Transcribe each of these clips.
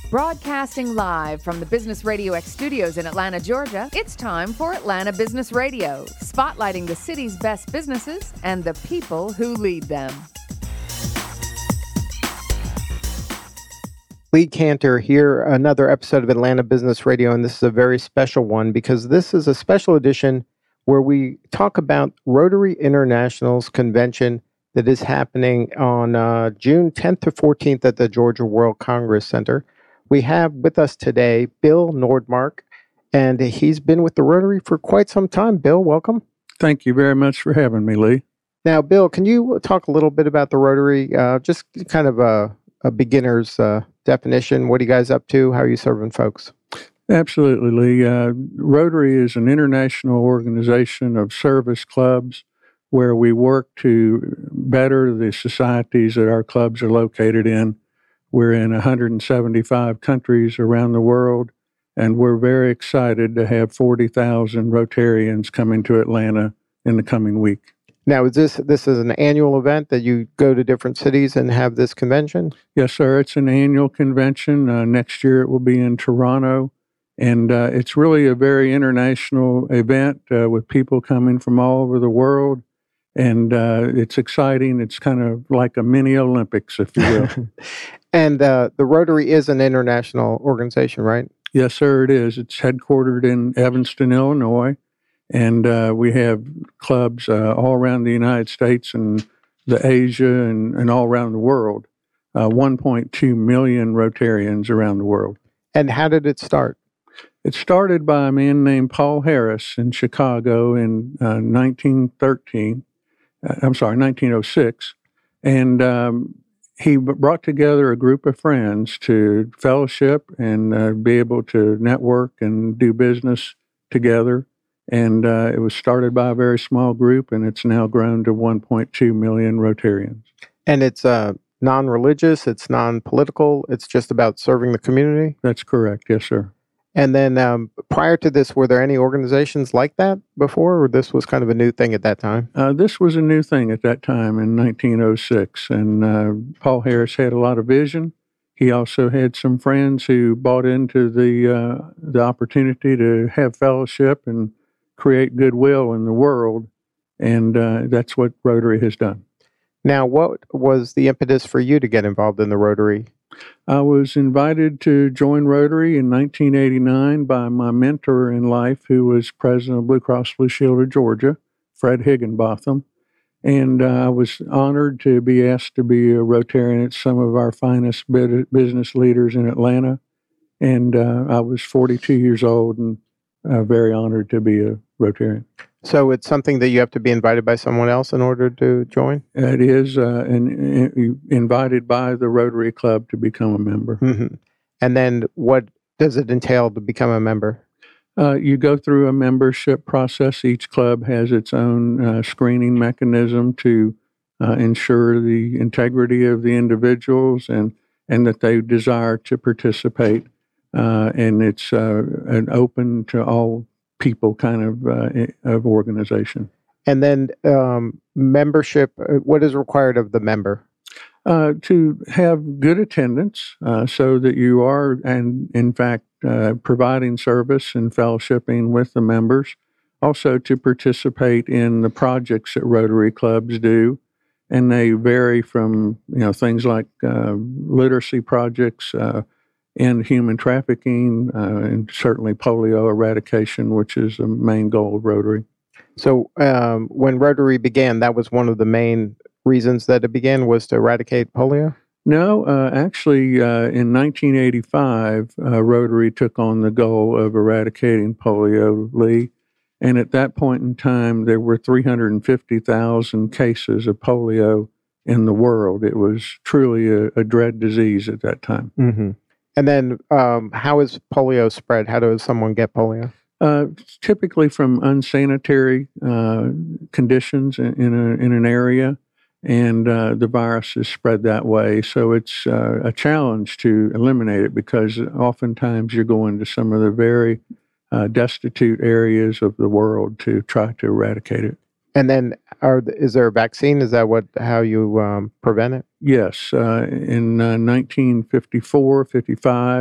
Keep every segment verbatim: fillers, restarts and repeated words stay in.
Broadcasting live from the Business Radio X studios in Atlanta, Georgia, it's time for Atlanta Business Radio, spotlighting the city's best businesses and the people who lead them. Lee Cantor here, another episode of Atlanta Business Radio, and this is a very special one because this is a special edition where we talk about Rotary International's convention that is happening on uh, June tenth to fourteenth at the Georgia World Congress Center. We have with us today Bill Nordmark, and he's been with the Rotary for quite some time. Bill, welcome. Thank you very much for having me, Lee. Now, Bill, can you talk a little bit about the Rotary? Uh, just kind of a, a beginner's uh, definition. What are you guys up to? How are you serving folks? Absolutely, Lee. Uh, Rotary is an international organization of service clubs where we work to better the societies that our clubs are located in. We're in one hundred seventy-five countries around the world, and we're very excited to have forty thousand Rotarians coming to Atlanta in the coming week. Now, is this this is an annual event that you go to different cities and have this convention? Yes, sir. It's an annual convention. Uh, next year it will be in Toronto, and uh, it's really a very international event uh, with people coming from all over the world. And uh, it's exciting. It's kind of like a mini Olympics, if you will. And uh, the Rotary is an international organization, right? Yes, sir, it is. It's headquartered in Evanston, Illinois. And uh, we have clubs uh, all around the United States and the Asia and, and all around the world. Uh, one point two million Rotarians around the world. And how did it start? It started by a man named Paul Harris in Chicago in uh, nineteen thirteen. I'm sorry, nineteen oh six, and um, he brought together a group of friends to fellowship and uh, be able to network and do business together. And uh, it was started by a very small group, and it's now grown to one point two million Rotarians. And it's uh, non-religious, it's non-political, it's just about serving the community? That's correct, yes, sir. And then um, prior to this, were there any organizations like that before, or this was kind of a new thing at that time? Uh, this was a new thing at that time in nineteen oh six, and uh, Paul Harris had a lot of vision. He also had some friends who bought into the uh, the opportunity to have fellowship and create goodwill in the world, and uh, that's what Rotary has done. Now, what was the impetus for you to get involved in the Rotary? I was invited to join Rotary in nineteen eighty-nine by my mentor in life, who was president of Blue Cross Blue Shield of Georgia, Fred Higginbotham. And uh, I was honored to be asked to be a Rotarian at some of our finest business leaders in Atlanta. And uh, I was forty-two years old and uh, very honored to be a Rotarian. So it's something that you have to be invited by someone else in order to join? It is uh, an, in, invited by the Rotary Club to become a member. Mm-hmm. And then what does it entail to become a member? Uh, you go through a membership process. Each club has its own uh, screening mechanism to uh, ensure the integrity of the individuals and, and that they desire to participate. Uh, and it's uh, an open to all people kind of uh, of organization. And then um, membership, what is required of the member? Uh, to have good attendance uh, so that you are, and in fact, uh, providing service and fellowshipping with the members. Also to participate in the projects that Rotary clubs do. And they vary from, you know, things like uh, literacy projects, uh, end human trafficking, uh, and certainly polio eradication, which is a main goal of Rotary. So um, when Rotary began, that was one of the main reasons that it began, was to eradicate polio? No, uh, actually, uh, in nineteen eighty-five, uh, Rotary took on the goal of eradicating polio, Lee. And at that point in time, there were three hundred fifty thousand cases of polio in the world. It was truly a, a dread disease at that time. Mm-hmm. And then um, how is polio spread? How does someone get polio? Uh, typically from unsanitary uh, conditions in, in, a, in an area, and uh, the virus is spread that way. So it's uh, a challenge to eliminate it because oftentimes you're going to some of the very uh, destitute areas of the world to try to eradicate it. And then are, is there a vaccine? Is that what how you um, prevent it? Yes. Uh, in uh, nineteen fifty-four, fifty-five,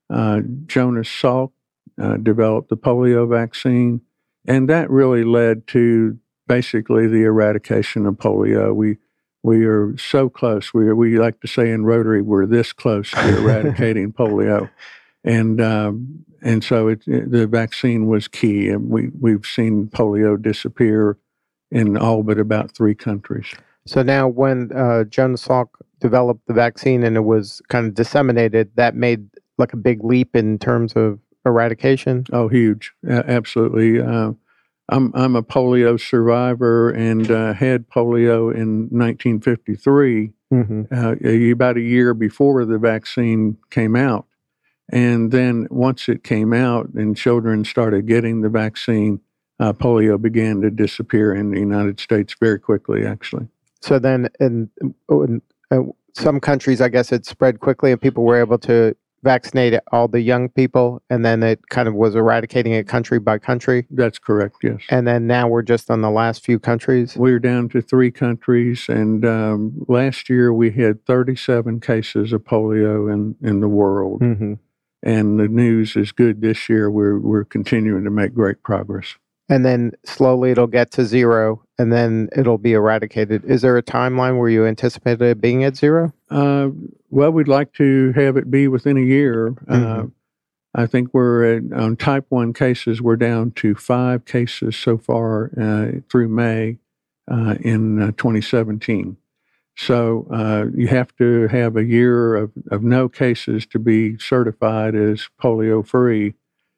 Uh, Jonas Salk uh, developed the polio vaccine, and that really led to basically the eradication of polio. We we are so close. We are, we like to say in Rotary, we're this close to eradicating polio, and um, and so it, it, the vaccine was key. And we we've seen polio disappear in all but about three countries. So now, when uh, Jonas Salk developed the vaccine and it was kind of disseminated, that made like a big leap in terms of eradication. Oh, huge! Uh, absolutely. Uh, I'm I'm a polio survivor and uh, had polio in nineteen fifty-three, mm-hmm. uh, about a year before the vaccine came out. And then once it came out and children started getting the vaccine, uh, polio began to disappear in the United States very quickly, actually. So then in, in uh, some countries, I guess it spread quickly and people were able to vaccinate all the young people, and then it kind of was eradicating it country by country? That's correct, yes. And then now we're just on the last few countries? We're down to three countries, and um, last year we had thirty-seven cases of polio in, in the world. Mm-hmm. And the news is good this year. We're, we're continuing to make great progress. And then slowly it'll get to zero, and then it'll be eradicated. Is there a timeline where you anticipate it being at zero? Uh, well, we'd like to have it be within a year. Mm-hmm. Uh, I think we're at, on type one cases, we're down to five cases so far uh, through May uh, in uh, twenty seventeen. So uh, you have to have a year of, of no cases to be certified as polio-free.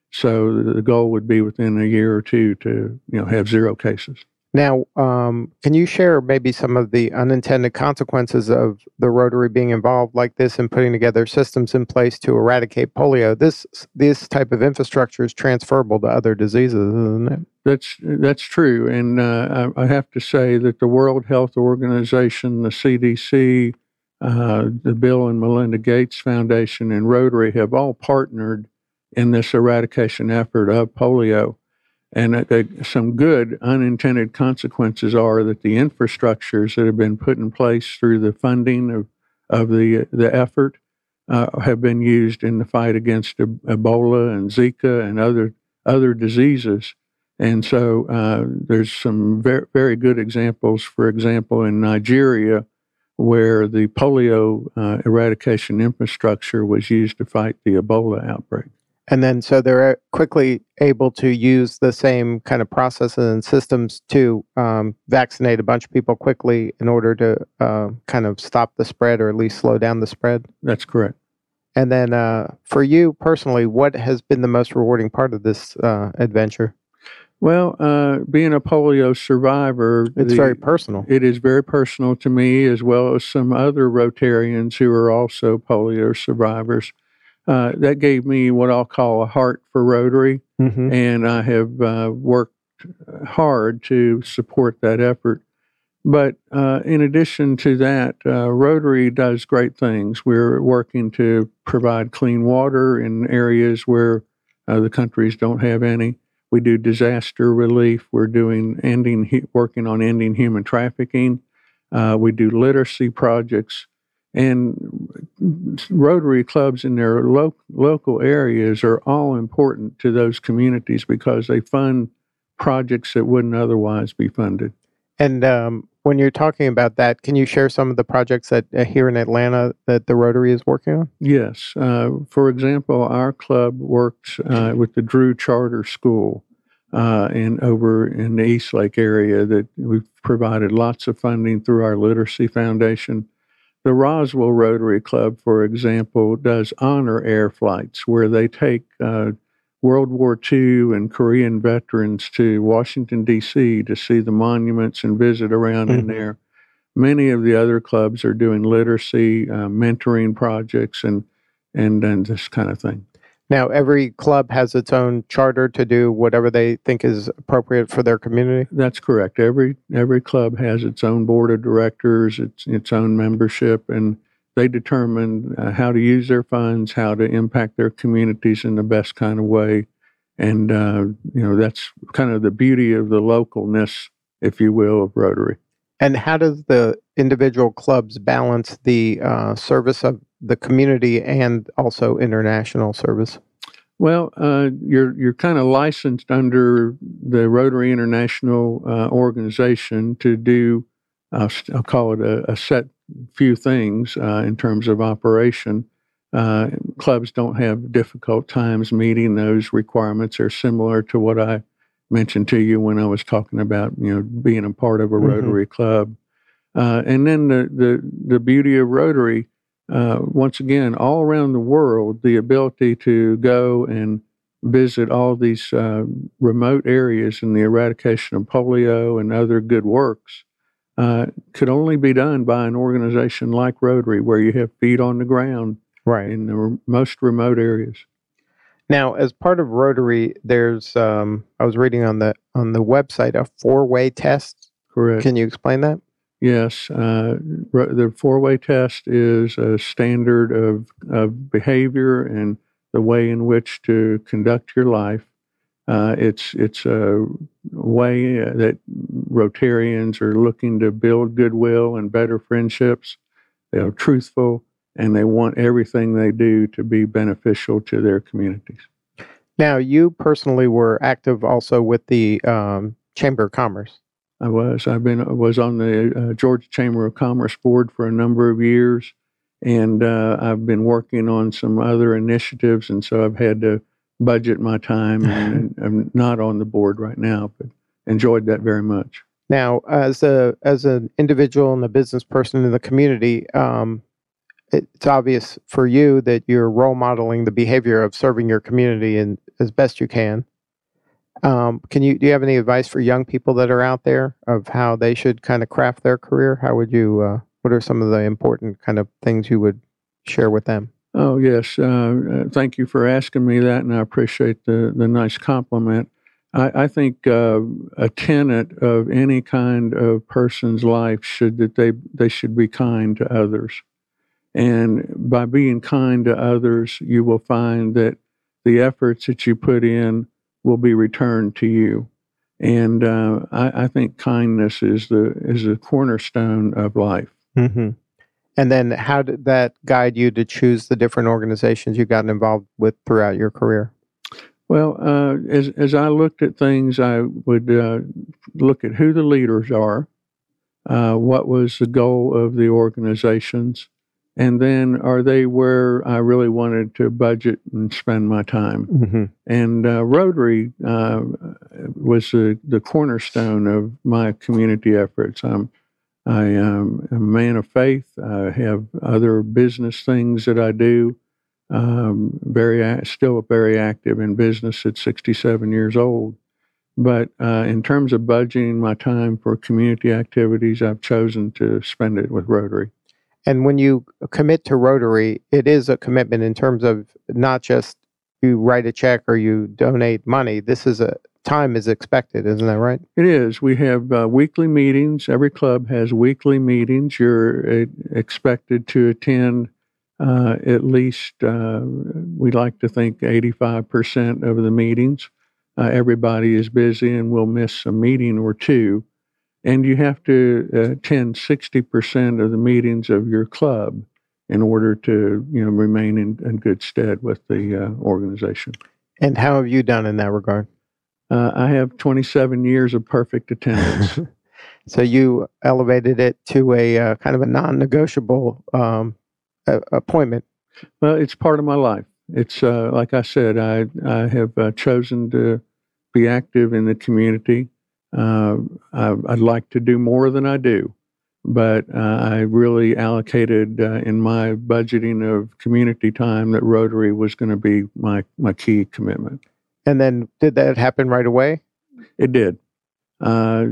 So the goal would be within a year or two to, you know, have zero cases. Now, um, can you share maybe some of the unintended consequences of the Rotary being involved like this and putting together systems in place to eradicate polio? This this type of infrastructure is transferable to other diseases, isn't it? That's that's true, and uh, I, I have to say that the World Health Organization, the C D C, uh, the Bill and Melinda Gates Foundation, and Rotary have all partnered in this eradication effort of polio. And uh, some good unintended consequences are that the infrastructures that have been put in place through the funding of, of the the effort uh, have been used in the fight against Ebola and Zika and other other diseases. And so uh, there's some very, very good examples, for example, in Nigeria, where the polio uh, eradication infrastructure was used to fight the Ebola outbreak. And then so they're quickly able to use the same kind of processes and systems to um, vaccinate a bunch of people quickly in order to uh, kind of stop the spread or at least slow down the spread? That's correct. And then uh, for you personally, what has been the most rewarding part of this uh, adventure? Well, uh, being a polio survivor... It's the, very personal. It is very personal to me, as well as some other Rotarians who are also polio survivors. Uh, that gave me what I'll call a heart for Rotary, mm-hmm. and I have uh, worked hard to support that effort. But uh, in addition to that, uh, Rotary does great things. We're working to provide clean water in areas where uh, the countries don't have any. We do disaster relief. We're doing ending, working on ending human trafficking. Uh, we do literacy projects. And Rotary clubs in their lo- local areas are all important to those communities because they fund projects that wouldn't otherwise be funded. And um, when you're talking about that, can you share some of the projects that uh, here in Atlanta that the Rotary is working on? Yes. Uh, for example, our club works uh, with the Drew Charter School uh, in over in the Eastlake area. That we've provided lots of funding through our Literacy Foundation. The Roswell Rotary Club, for example, does honor air flights where they take uh, World War Two and Korean veterans to Washington, D C to see the monuments and visit around mm-hmm. in there. Many of the other clubs are doing literacy, uh, mentoring projects, and, and and this kind of thing. Now, every club has its own charter to do whatever they think is appropriate for their community? That's correct. Every every club has its own board of directors, its its own membership, and they determine uh, how to use their funds, how to impact their communities in the best kind of way. And, uh, you know, that's kind of the beauty of the localness, if you will, of Rotary. And how does the individual clubs balance the uh, service of the community and also international service? Well, uh, you're you're kind of licensed under the Rotary International uh, organization to do, uh, I'll call it a, a set few things uh, in terms of operation. Uh, clubs don't have difficult times meeting those requirements. They're similar to what I mentioned to you when I was talking about, you know, being a part of a Rotary mm-hmm. club. Uh, and then the, the, the beauty of Rotary, uh, once again, all around the world, the ability to go and visit all these uh, remote areas in the eradication of polio and other good works uh, could only be done by an organization like Rotary, where you have feet on the ground right. in the re- most remote areas. Now, as part of Rotary, there's um, I was reading on the on the website a four-way test. Correct. Can you explain that? Yes, uh, the four-way test is a standard of, of behavior and the way in which to conduct your life. Uh, it's it's a way that Rotarians are looking to build goodwill and better friendships. They are truthful, and they want everything they do to be beneficial to their communities. Now, you personally were active also with the um, Chamber of Commerce. I was. I've been was on the uh, Georgia Chamber of Commerce board for a number of years, and uh, I've been working on some other initiatives, and so I've had to budget my time. And, and I'm not on the board right now, but enjoyed that very much. Now, as a as an individual and a business person in the community, um, it's obvious for you that you're role modeling the behavior of serving your community and as best you can. Um, can you do you have any advice for young people that are out there of how they should kind of craft their career? How would you? Uh, what are some of the important kind of things you would share with them? Oh yes, uh, thank you for asking me that, and I appreciate the the nice compliment. I, I think uh, a tenet of any kind of person's life should that they they should be kind to others, and by being kind to others, you will find that the efforts that you put in will be returned to you. And uh, I, I think kindness is the is the cornerstone of life. Mm-hmm. And then how did that guide you to choose the different organizations you got involved with throughout your career? Well, uh, as, as I looked at things, I would uh, look at who the leaders are, uh, what was the goal of the organizations, and then are they where I really wanted to budget and spend my time? Mm-hmm. And uh, Rotary uh, was the, the cornerstone of my community efforts. I'm, I am a man of faith. I have other business things that I do. Um, very still very active in business at sixty-seven years old. But uh, in terms of budgeting my time for community activities, I've chosen to spend it with Rotary. And when you commit to Rotary, it is a commitment in terms of not just you write a check or you donate money. This is a time is expected, isn't that right? It is. We have uh, weekly meetings. Every club has weekly meetings. You're uh, expected to attend uh, at least, uh, we like to think, eighty-five percent of the meetings. Uh, everybody is busy and will miss a meeting or two. And you have to uh, attend sixty percent of the meetings of your club in order to, you know, remain in, in good stead with the uh, organization. And how have you done in that regard? Uh, I have twenty-seven years of perfect attendance. So you elevated it to a uh, kind of a non-negotiable um, a- appointment. Well, it's part of my life. It's uh, like I said, I I have uh, chosen to be active in the community. Uh, I, I'd like to do more than I do, but uh, I really allocated uh, in my budgeting of community time that Rotary was going to be my, my key commitment. And then did that happen right away? It did. Uh,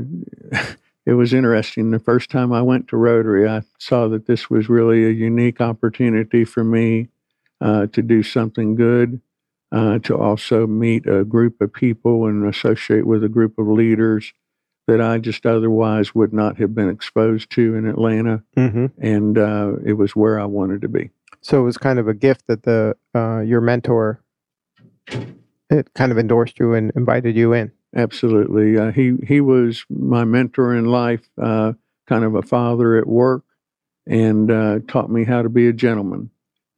it was interesting. The first time I went to Rotary, I saw that this was really a unique opportunity for me uh, to do something good. Uh, to also meet a group of people and associate with a group of leaders that I just otherwise would not have been exposed to in Atlanta. Mm-hmm. And uh, it was where I wanted to be. So it was kind of a gift that the uh, your mentor it kind of endorsed you and invited you in. Absolutely. Uh, he, he was my mentor in life, uh, kind of a father at work, and uh, taught me how to be a gentleman.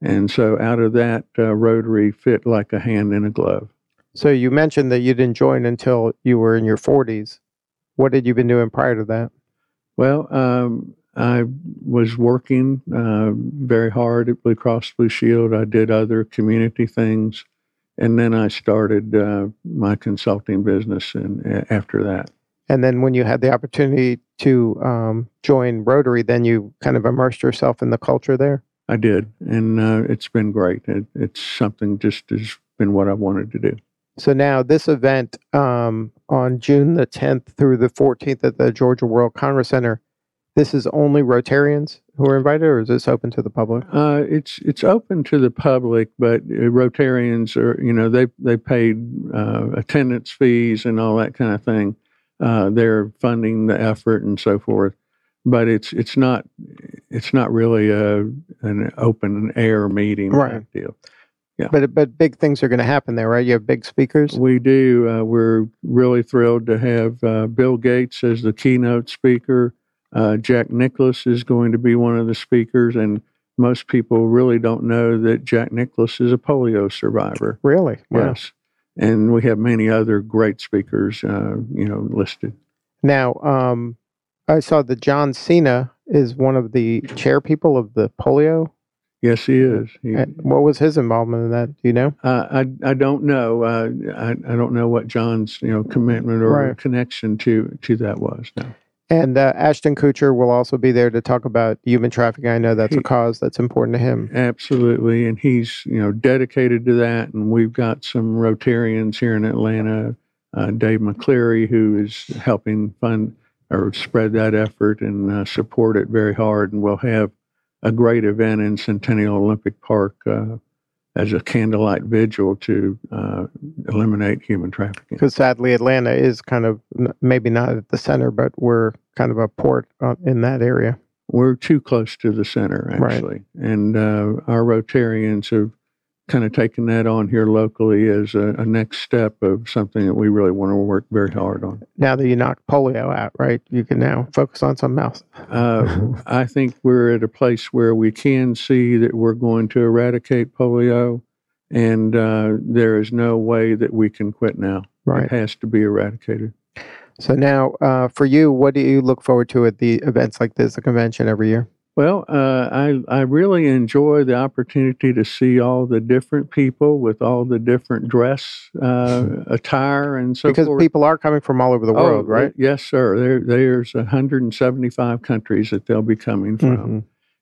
And so out of that, uh, Rotary fit like a hand in a glove. So you mentioned that you didn't join until you were in your forties. What had you been doing prior to that? Well, um, I was working uh, very hard at Blue Cross Blue Shield. I did other community things, and then I started uh, my consulting business. And after that, and then when you had the opportunity to um, join Rotary, then you kind of immersed yourself in the culture there. I did, and uh, it's been great. It, it's something just has been what I wanted to do. So now this event um, on June the tenth through the fourteenth at the Georgia World Congress Center. This is only Rotarians who are invited, or is this open to the public? Uh, it's it's open to the public, but uh, Rotarians are, you know, they they paid uh, attendance fees and all that kind of thing. Uh, they're funding the effort and so forth, but it's it's not it's not really a an open air meeting right. type deal. Yeah, but but big things are going to happen there, right? You have big speakers. We do. Uh, we're really thrilled to have uh, Bill Gates as the keynote speaker. Uh, Jack Nicklaus is going to be one of the speakers, and most people really don't know that Jack Nicklaus is a polio survivor. Really? Wow. Yes. And we have many other great speakers, uh, you know, listed. Now, um, I saw that John Cena is one of the chair people of the polio. Yes, he is. He, what was his involvement in that? Do you know? Uh, I I don't know. Uh, I I don't know what John's you know commitment or right. connection to to that was. No. And uh, Ashton Kutcher will also be there to talk about human trafficking. I know that's he, a cause that's important to him. Absolutely, and he's you know dedicated to that. And we've got some Rotarians here in Atlanta, uh, Dave McCleary, who is helping fund or spread that effort and uh, support it very hard. And we'll have a great event in Centennial Olympic Park uh, as a candlelight vigil to uh, eliminate human trafficking. Because sadly, Atlanta is kind of maybe not at the center, but we're kind of a port in that area. We're too close to the center, actually. Right. And uh, our Rotarians have kind of taken that on here locally as a, a next step of something that we really want to work very hard on. Now that you knocked polio out, right, you can now focus on something else. uh, I think we're at a place where we can see that we're going to eradicate polio, and uh, there is no way that we can quit now. Right. It has to be eradicated. So now, uh, for you, what do you look forward to at the events like this, the convention every year? Well, uh, I I really enjoy the opportunity to see all the different people with all the different dress uh, attire and so because forth. Because people are coming from all over the world, oh, right? Yes, sir. There, there's one hundred seventy-five countries that they'll be coming from. Mm-hmm.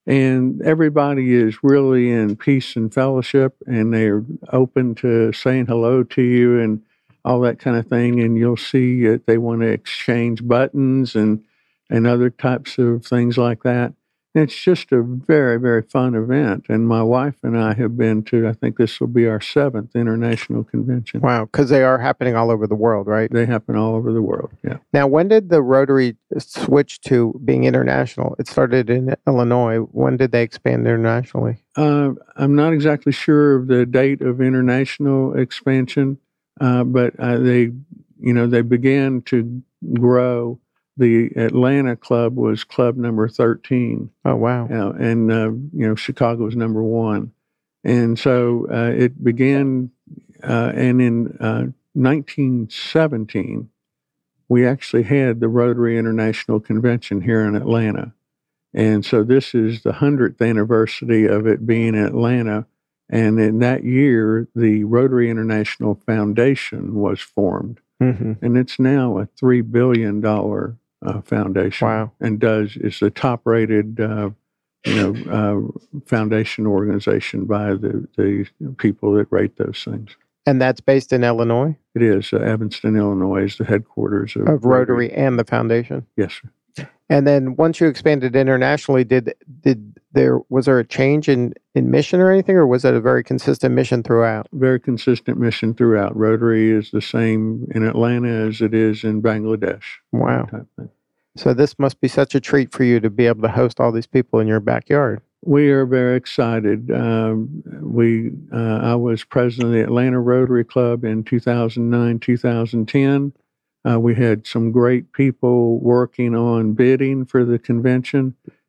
And everybody is really in peace and fellowship, and they're open to saying hello to you and all that kind of thing. And you'll see that they want to exchange buttons and, and other types of things like that. It's just a very, very fun event. And my wife and I have been to, I think this will be our seventh international convention. Wow, because they are happening all over the world, right? They happen all over the world, yeah. Now, when did the Rotary switch to being international? It started in Illinois. When did they expand internationally? Uh, I'm not exactly sure of the date of international expansion, uh, but uh, they, you know, they began to grow. The Atlanta club was club number thirteen. Oh, wow. Uh, and, uh, you know, Chicago was number one. And so uh, it began, uh, and in uh, nineteen seventeen, we actually had the Rotary International Convention here in Atlanta. And so this is the hundredth anniversary of it being in Atlanta. And in that year, the Rotary International Foundation was formed. Mm-hmm. And it's now a three billion dollars Uh, foundation. Wow. And does is the top rated uh, you know uh, foundation organization by the, the people that rate those things. And that's based in Illinois? It is. Uh, Evanston, Illinois is the headquarters of, of Rotary, Rotary and the foundation. Yes, sir. And then once you expanded internationally, did did there was there a change in, in mission or anything, or was it a very consistent mission throughout? Very consistent mission throughout. Rotary is the same in Atlanta as it is in Bangladesh. Wow. Type thing. So this must be such a treat for you to be able to host all these people in your backyard. We are very excited. Um, we uh, I was president of the Atlanta Rotary Club in two thousand nine, two thousand ten. Uh, we had some great people working on bidding for the convention,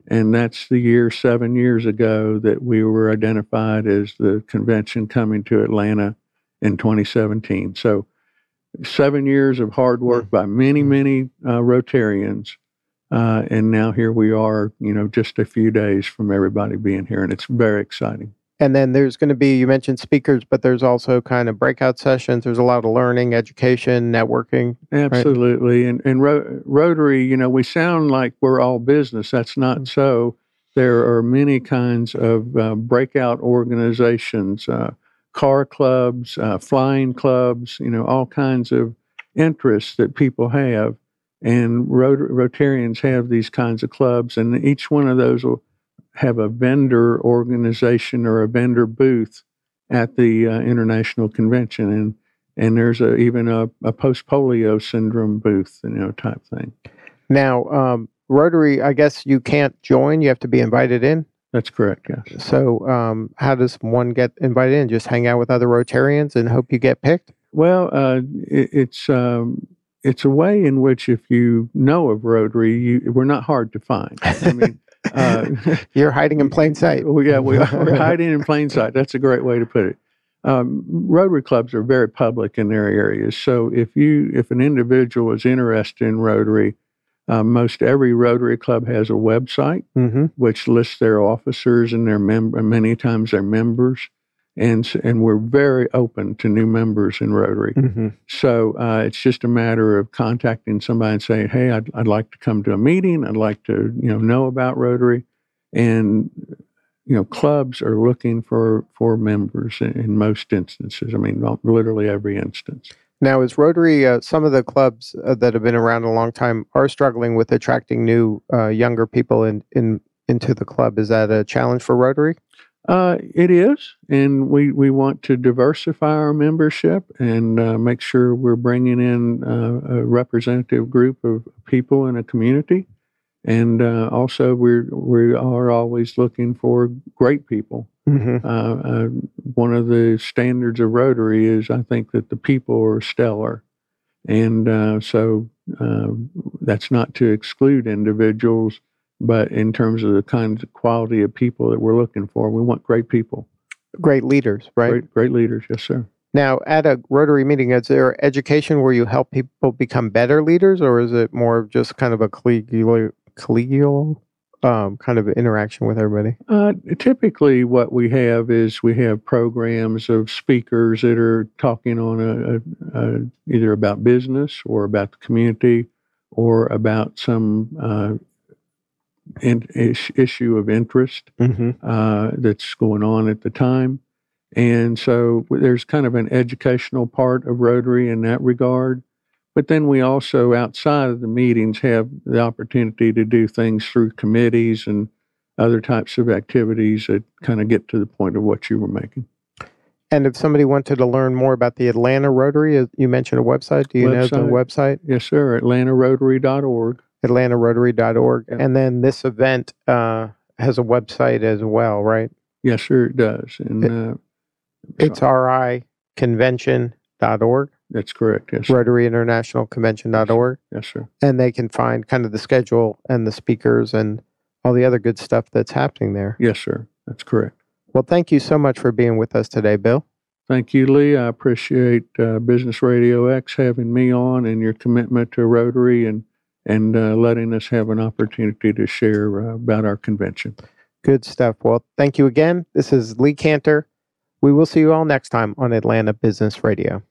And that's the year seven years ago that we were identified as the convention coming to Atlanta in twenty seventeen. So seven years of hard work by many, many uh, Rotarians. Uh, and now here we are, you know, just a few days from everybody being here. And it's very exciting. And then there's going to be, you mentioned speakers, but there's also kind of breakout sessions. There's a lot of learning, education, networking. Absolutely. Right? And, and Ro- Rotary, you know, we sound like we're all business. That's not mm-hmm. so. There are many kinds of uh, breakout organizations, uh, car clubs, uh, flying clubs, you know, all kinds of interests that people have. And Rot- Rotarians have these kinds of clubs, and each one of those will have a vendor organization or a vendor booth at the uh, international convention, and and there's a, even a, a post-polio syndrome booth, you know, type thing. Now, um, Rotary, I guess you can't join; you have to be invited in. That's correct. Yes. So, um, how does one get invited in? Just hang out with other Rotarians and hope you get picked? Well, uh, it, it's um, it's a way in which, if you know of Rotary, you, we're not hard to find. I mean. Uh, You're hiding in plain sight. Well, yeah, we are, we're hiding in plain sight. That's a great way to put it. Um, Rotary clubs are very public in their areas. So if you, if an individual is interested in Rotary, uh, most every Rotary club has a website mm-hmm. which lists their officers and their member, many times their members, and and we're very open to new members in Rotary. Mm-hmm. So uh, it's just a matter of contacting somebody and saying, "Hey, I'd I'd like to come to a meeting. I'd like to you know know about Rotary," and you know clubs are looking for for members in, in most instances. I mean, literally every instance. Now, is Rotary, uh, some of the clubs uh, that have been around a long time are struggling with attracting new, uh, younger people in, in into the club. Is that a challenge for Rotary? Uh, it is, and we, we want to diversify our membership and uh, make sure we're bringing in uh, a representative group of people in a community. And uh, also, we're, we are always looking for great people. Mm-hmm. Uh, uh, one of the standards of Rotary is, I think, that the people are stellar. And uh, so uh, that's not to exclude individuals, but in terms of the kinds of quality of people that we're looking for, we want great people. Great leaders, right? Great, great leaders, yes, sir. Now, at a Rotary meeting, is there education where you help people become better leaders, or is it more of just kind of a collegial, collegial um, kind of interaction with everybody? Uh, typically, what we have is we have programs of speakers that are talking on a, a, a either about business or about the community or about some uh, in, ish, issue of interest mm-hmm. uh, that's going on at the time. And so there's kind of an educational part of Rotary in that regard. But then we also, outside of the meetings, have the opportunity to do things through committees and other types of activities that kind of get to the point of what you were making. And if somebody wanted to learn more about the Atlanta Rotary, you mentioned a website. Do you website, know the website? Yes, sir. Atlanta Rotary dot org. Atlanta Rotary dot org. Yep. And then this event uh, has a website as well, right? Yes, sir, it does. And it, uh, it's R I convention dot org. That's correct, yes, sir. Rotary International Convention dot org. Yes, sir. And they can find kind of the schedule and the speakers and all the other good stuff that's happening there. Yes, sir. That's correct. Well, thank you so much for being with us today, Bill. Thank you, Lee. I appreciate uh, Business Radio X having me on and your commitment to Rotary and, and uh, letting us have an opportunity to share uh, about our convention. Good stuff. Well, thank you again. This is Lee Cantor. We will see you all next time on Atlanta Business Radio.